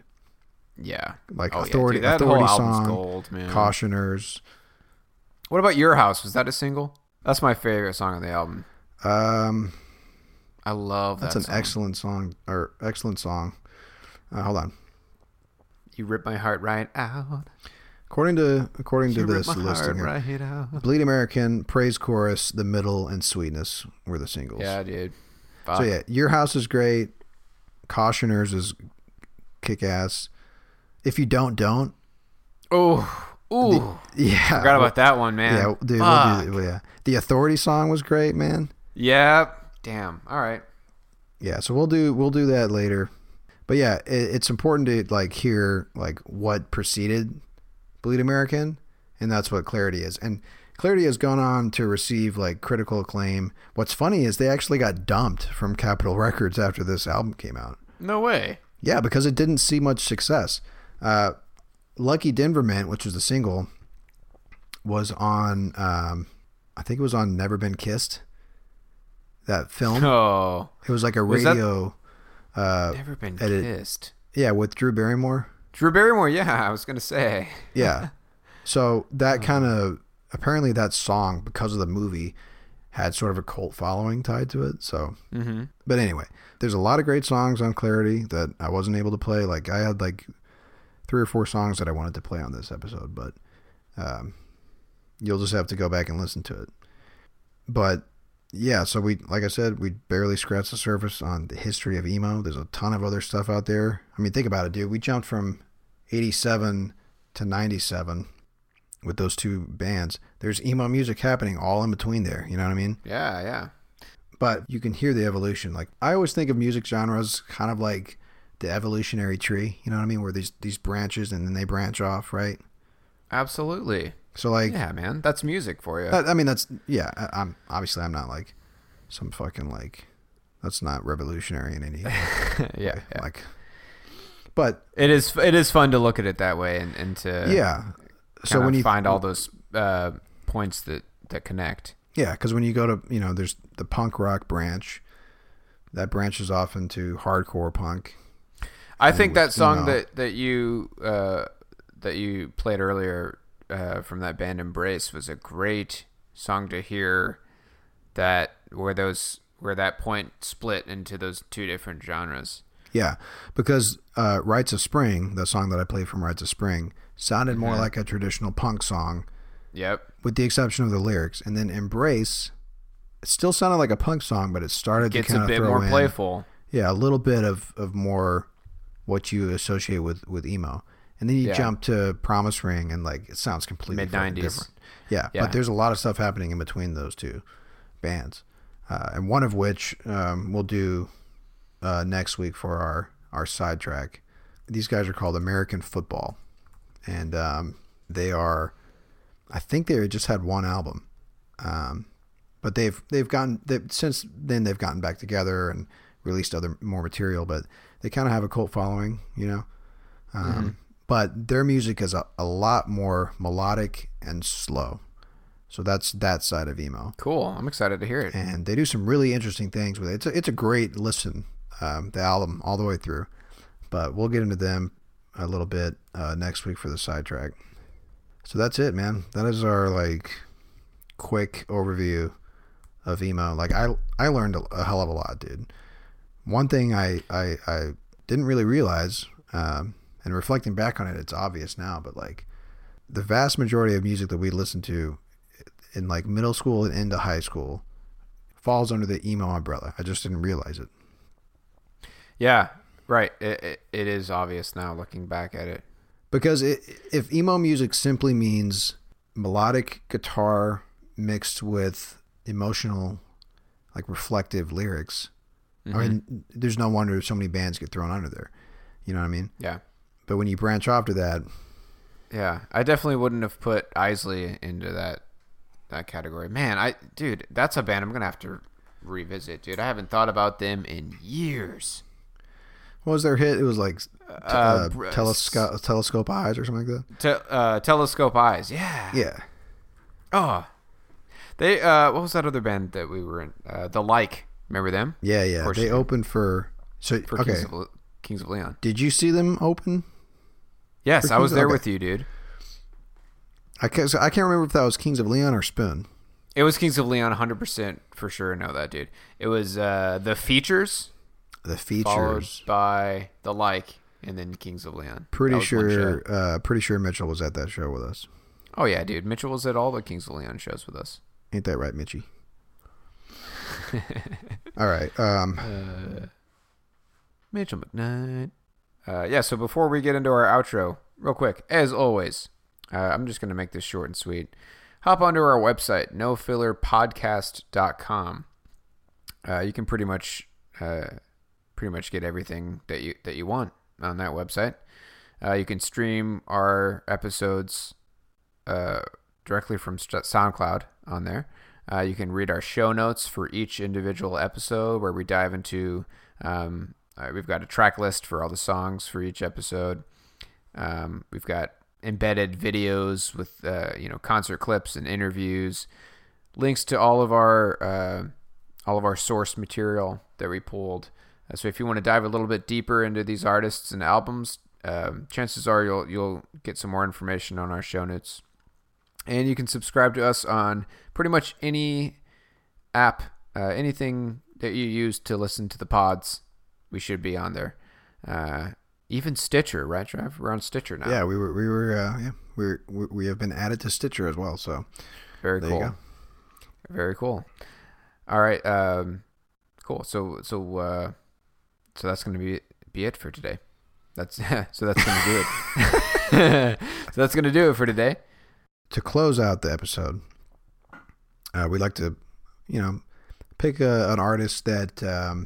Yeah. like Oh, yeah, Authority, dude, that Authority whole album's song, gold, man. Cautioners. What about Your House? Was that a single? That's my favorite song on the album. Um, I love that that's an song. excellent song, or excellent song. Uh, hold on. You rip my heart right out. According to according to You rip this my listing heart here, right out. Bleed American, Praise Chorus, The Middle, and Sweetness were the singles. Yeah, dude. Fuck. So yeah, Your House is great. Cautioners is kick ass. If You Don't, Don't. Oh, ooh. Yeah. Forgot about that one, man. Yeah, dude. Fuck. We'll do, yeah. The Authority song was great, man. Yeah. Damn. All right. Yeah, so we'll do we'll do that later. But yeah, it, it's important to like hear like what preceded Bleed American, and that's what Clarity is. And Clarity has gone on to receive like critical acclaim. What's funny is they actually got dumped from Capitol Records after this album came out. No way. Yeah, because it didn't see much success. Uh, Lucky Denverman, which was the single, was on, um, I think it was on Never Been Kissed, that film. Oh. It was like a Was that- radio, uh, Never been edit- kissed. yeah, with Drew Barrymore. Drew Barrymore, yeah, I was going to say. Yeah. So that kind of, apparently that song, because of the movie, had sort of a cult following tied to it. So, Mm-hmm. but anyway, there's a lot of great songs on Clarity that I wasn't able to play. Like I had like three or four songs that I wanted to play on this episode, but um, You'll just have to go back and listen to it. But yeah, so we, like I said, we barely scratched the surface on the history of emo. There's a ton of other stuff out there. I mean, think about it, dude. We jumped from eighty-seven to ninety-seven with those two bands. There's emo music happening all in between there. You know what I mean? Yeah, yeah. But you can hear the evolution. Like, I always think of music genres kind of like the evolutionary tree. You know what I mean? Where these these branches and then they branch off, right? Absolutely. So like, yeah, man, that's music for you. That, I mean, that's yeah. I, I'm obviously I'm not like some fucking like that's not revolutionary in any yeah, way. yeah. Like, but it is it is fun to look at it that way and, and to yeah. So when you find all those uh, points that that connect. Yeah, because when you go to you know, there's the punk rock branch that branches off into hardcore punk. I think that song emo. that that you uh, that you played earlier. Uh, from that band Embrace was a great song to hear that where those where that point split into those two different genres. Yeah, because uh, Rites of Spring, the song that I played from Rites of Spring, sounded more Mhm. like a traditional punk song. Yep. With the exception of the lyrics. And then Embrace, it still sounded like a punk song, but it started Gets to kind a of bit throw more in, playful. Yeah, a little bit of, of more what you associate with, with emo. And then you Yeah. jump to Promise Ring, and like it sounds completely Mid fucking nineties. different. Yeah, Yeah. but there's a lot of stuff happening in between those two bands, uh, and one of which um, we'll do uh, next week for our our sidetrack. These guys are called American Football, and um, they are, I think they just had one album, um, but they've they've gotten they've, since then they've gotten back together and released other more material, but they kind of have a cult following, you know. Um, Mm-hmm. But their music is a, a lot more melodic and slow. So that's that side of emo. Cool. I'm excited to hear it. And they do some really interesting things with it. It's a, it's a great listen, um, the album all the way through. But we'll get into them a little bit uh, next week for the sidetrack. So that's it, man. That is our like quick overview of emo. Like I I learned a, a hell of a lot, dude. One thing I, I, I didn't really realize, um, and reflecting back on it, it's obvious now, but like the vast majority of music that we listen to in like middle school and into high school falls under the emo umbrella. I just didn't realize it. Yeah, right. It, it, it is obvious now looking back at it. Because it, if emo music simply means melodic guitar mixed with emotional, like reflective lyrics, Mm-hmm. I mean, there's no wonder so many bands get thrown under there. You know what I mean? Yeah. But when you branch off to that, Yeah, I definitely wouldn't have put Isley into that that category. Man, I dude, that's a band I'm gonna have to revisit, dude. I haven't thought about them in years. what was their hit? It was like t- Uh, uh, br- telescope, telescope eyes or something like that. Te- uh, Telescope Eyes, yeah. Yeah. Oh, they. Uh, what was that other band that we were in? Uh, the Like. Remember them? Yeah, yeah. course They you do. opened for so For okay. Kings, of, Le- Kings of Leon. Did you see them open? Yes, For I was Kings- there okay. with you, dude. I can't, so I can't remember if that was Kings of Leon or Spoon. It was Kings of Leon, one hundred percent for sure. Know that, dude. It was uh, the Features, The followed features. by the Like, and then Kings of Leon. Pretty That was one sure. show. Uh, pretty sure Mitchell was at that show with us. Oh yeah, dude. Mitchell was at all the Kings of Leon shows with us. Ain't that right, Mitchie? All right. Um, Mitchell McKnight. Uh, yeah, so before we get into our outro, real quick, as always, uh, I'm just going to make this short and sweet. Hop onto our website, no filler podcast dot com. Uh, you can pretty much uh, pretty much get everything that you that you want on that website. Uh, you can stream our episodes uh, directly from St- SoundCloud on there. Uh, you can read our show notes for each individual episode where we dive into, um, uh, we've got a track list for all the songs for each episode. Um, we've got embedded videos with, uh, you know, concert clips and interviews, links to all of our, uh, all of our source material that we pulled. Uh, so if you want to dive a little bit deeper into these artists and albums, um, chances are you'll, you'll get some more information on our show notes. And you can subscribe to us on pretty much any app, uh, anything that you use to listen to the pods. We should be on there. Uh, even Stitcher, right, Trev? We're on Stitcher now. yeah, we were. We were. Uh, yeah, we're we we have been added to Stitcher as well. So Very there cool. you go. Very cool. All right. Um, cool. So so uh, so that's gonna be be it for today. That's so that's gonna do it. So that's gonna do it for today. To close out the episode, uh, we like to, you know, pick a, an artist that, um,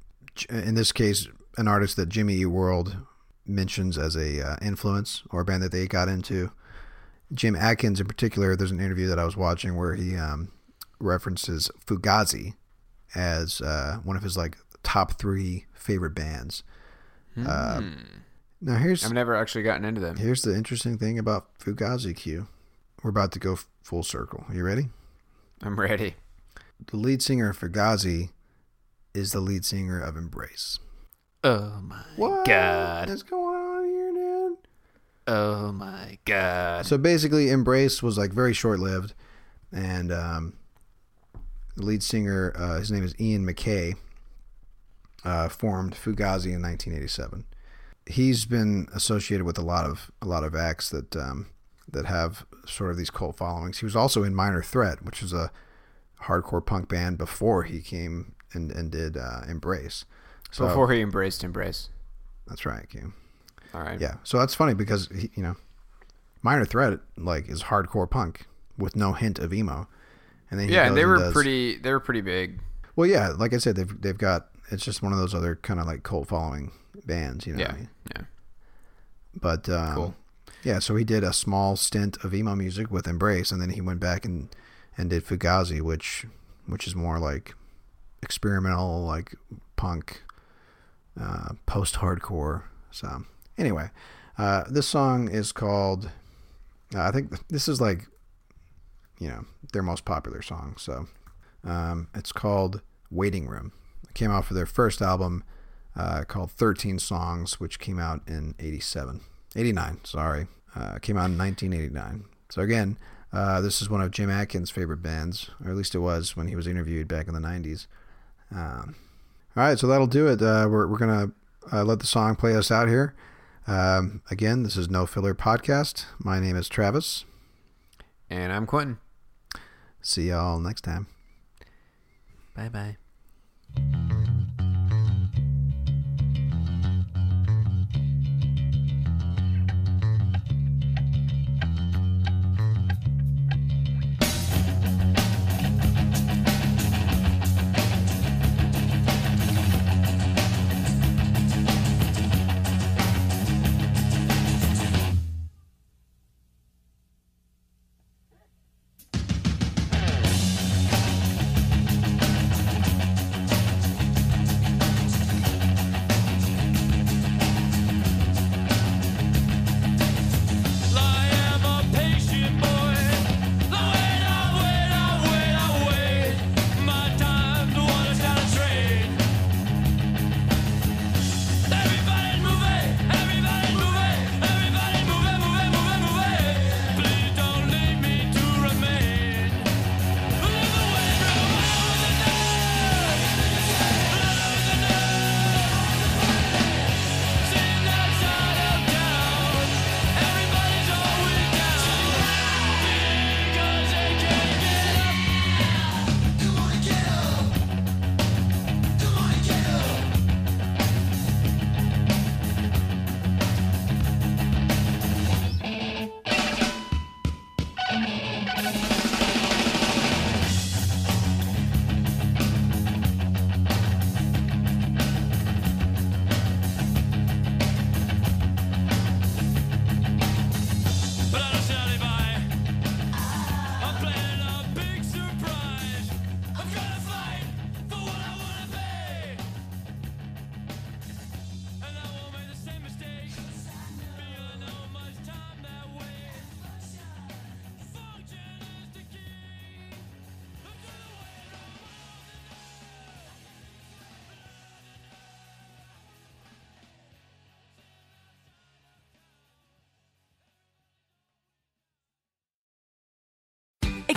in this case, an artist that Jimmy Eat World mentions as a uh, influence or a band that they got into. Jim Adkins in particular, there's an interview that I was watching where he um, references Fugazi as uh, one of his like top three favorite bands. Mm. Uh, now here's I've never actually gotten into them. here's the interesting thing about Fugazi, Q. We're about to go f- full circle. Are you ready? I'm ready. The lead singer of Fugazi is the lead singer of Embrace. Oh my What god. is going on here, dude? Oh my god. So basically, Embrace was like very short lived, and um, the lead singer, uh, his name is Ian MacKaye, uh, formed Fugazi in nineteen eighty-seven. He's been associated with a lot of a lot of acts that um, that have sort of these cult followings. He was also in Minor Threat, which is a hardcore punk band before he came and and did uh, Embrace. So Before he embraced Embrace. that's right, Q. All right. Yeah, so that's funny because he, you know, Minor Threat like is hardcore punk with no hint of emo, and then he Yeah, goes they and were does- pretty. They were pretty big. Well, yeah, like I said, they've they've got it's just one of those other kind of like cult following bands, you know. Yeah. What I mean? Yeah. But um, Cool. yeah, so he did a small stint of emo music with Embrace, and then he went back and and did Fugazi, which which is more like experimental, like punk, uh, post-hardcore. So anyway, uh, this song is called. Uh, I think this is like, you know, their most popular song. So um, it's called "Waiting Room." It came out for their first album uh, called thirteen Songs, which came out in eighty-seven, eighty-nine. Sorry, uh, came out in nineteen eighty-nine. So again, uh, this is one of Jim Adkins' favorite bands, or at least it was when he was interviewed back in the nineties. Um, all right, so that'll do it. Uh, we're we're gonna uh, let the song play us out here. Um, again, this is No Filler Podcast. My name is Travis. And I'm Quentin. See y'all next time. Bye bye.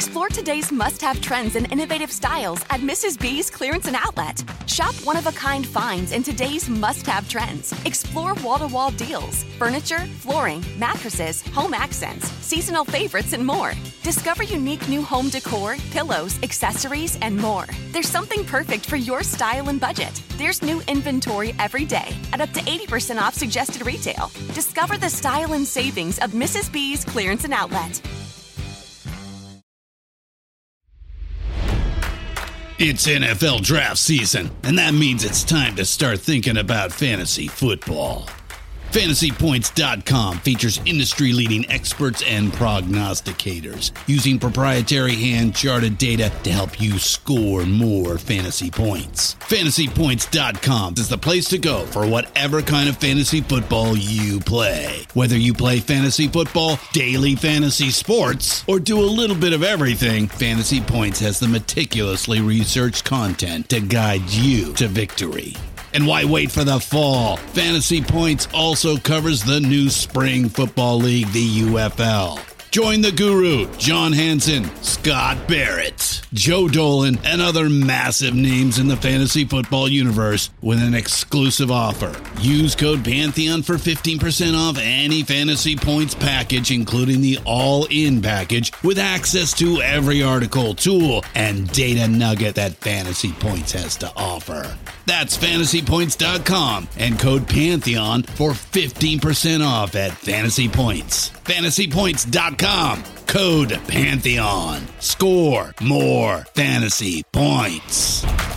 Explore today's must-have trends and innovative styles at Missus B's Clearance and Outlet. Shop one-of-a-kind finds in today's must-have trends. Explore wall-to-wall deals, furniture, flooring, mattresses, home accents, seasonal favorites, and more. Discover unique new home decor, pillows, accessories, and more. There's something perfect for your style and budget. There's new inventory every day at up to eighty percent off suggested retail. Discover the style and savings of Missus B's Clearance and Outlet. It's N F L draft season, and that means it's time to start thinking about fantasy football. Fantasy Points dot com features industry-leading experts and prognosticators using proprietary hand-charted data to help you score more fantasy points. Fantasy Points dot com is the place to go for whatever kind of fantasy football you play. Whether you play fantasy football, daily fantasy sports, or do a little bit of everything, Fantasy Points has the meticulously researched content to guide you to victory. And why wait for the fall? Fantasy Points also covers the new spring football league, the U F L. Join the guru, John Hansen, Scott Barrett, Joe Dolan, and other massive names in the fantasy football universe with an exclusive offer. Use code Pantheon for fifteen percent off any Fantasy Points package, including the all-in package, with access to every article, tool, and data nugget that Fantasy Points has to offer. That's Fantasy Points dot com and code Pantheon for fifteen percent off at Fantasy Points. Fantasy Points dot com, code Pantheon. Score more fantasy points.